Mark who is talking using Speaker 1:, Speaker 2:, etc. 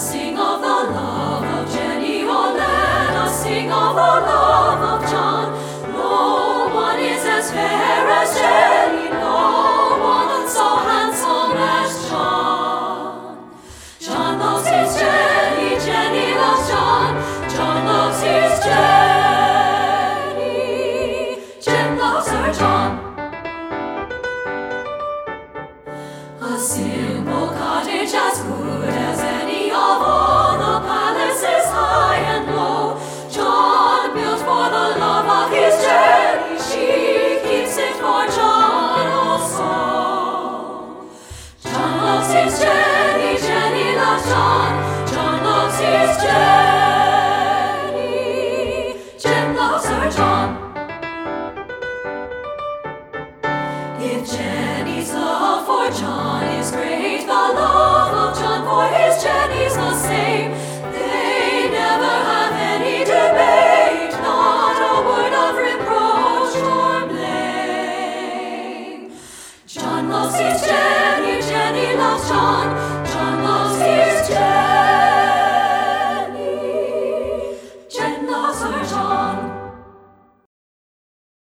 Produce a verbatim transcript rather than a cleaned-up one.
Speaker 1: Sing of the love of Jenny, oh let us sing of the love of John. No one is as fair as Jenny, no one so handsome as John. John loves his Jenny, Jenny loves John. John loves his Jenny, Jen loves her John. A simple cottage as good as any of all the palaces high and low. John built for the love of his Jenny, she keeps it for John also. John loves his Jenny, Jenny loves John. John loves his Jenny, Jen loves her John. If Jenny's love for John is great, the love of John for his Jenny's the same. They never have any debate, not a word of reproach or blame. John loves his Jenny, Jenny loves John.